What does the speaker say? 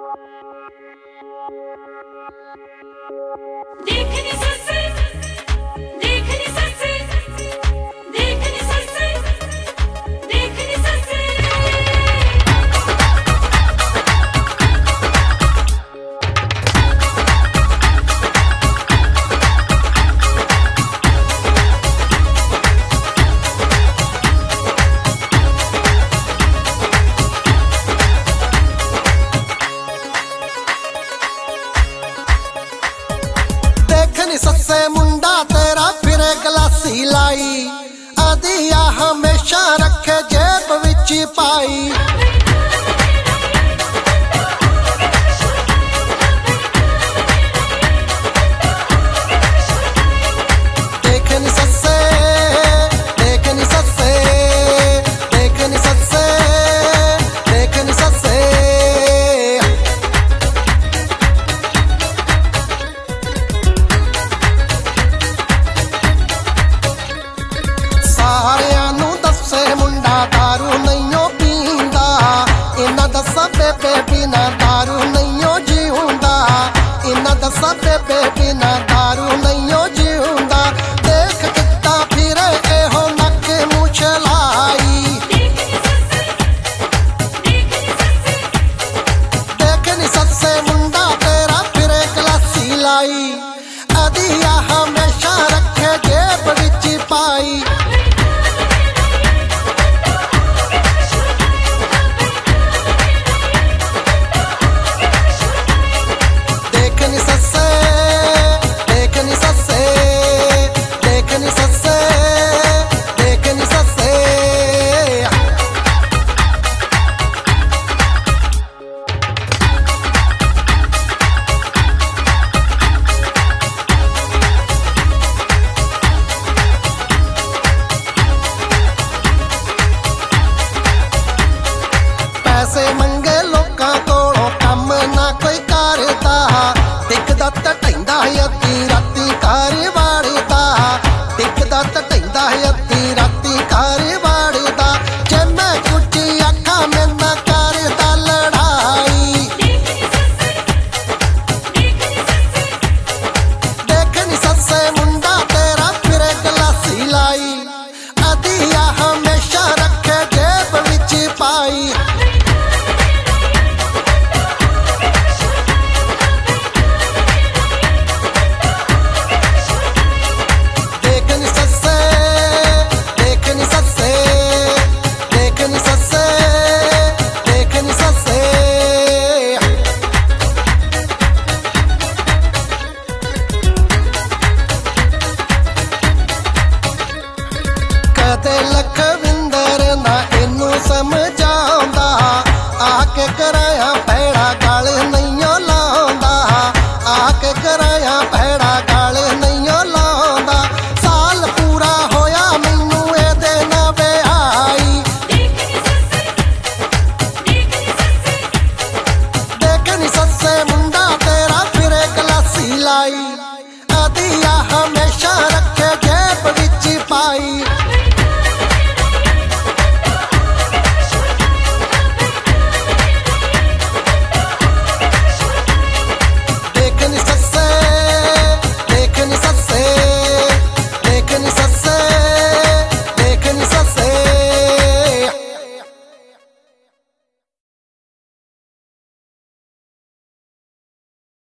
देखनी सस्से देखनी सस्से देखनी सस्से देखनी सस्से देखनी सस्से मुंडा तेरा फिर गलासी लाई आदिया हमेशा रखे जेब विच पाई। देखनी सस्से देखनी सस्से देखनी सस्से देखनी सस्से सारियां नूं दस्से मुंडा दारू नहियो पींदा इन्हां दस्सा बेबे बिना दारू नहियो जीउंदा इन्हां दस्सा बेबे बिना दारू नहियो जीउंदा। देख कित्ता फिरे एहो नक मूंह चलाई देखनी सस्से मुंडा तेरा फिरे गलासी लाई आदिया हमेशा रखे जेब विच पाई। देखनी सस्से देखनी सस्से देखनी सस्से देखनी सस्से पैसे मंगे लोकां कोलों कम ना कोई करदा टिकदा ते ढैंदा अद्धी राती घर वाड़दा टिकदा ते ढैंदा अद्धी राती घर वाड़दा जे मैं कुछ आखां मैं ना करदा लड़ाई। देखनी सस्से मुंडा तेरा फिरे गलासी लाई आदिया हमेशा रखे जेब विच पाई। देखनी सस्से देखनी सस्से देखनी सस्से देखनी सस्से कदे लखविंदर ना इनू समझाउंदा आके कराया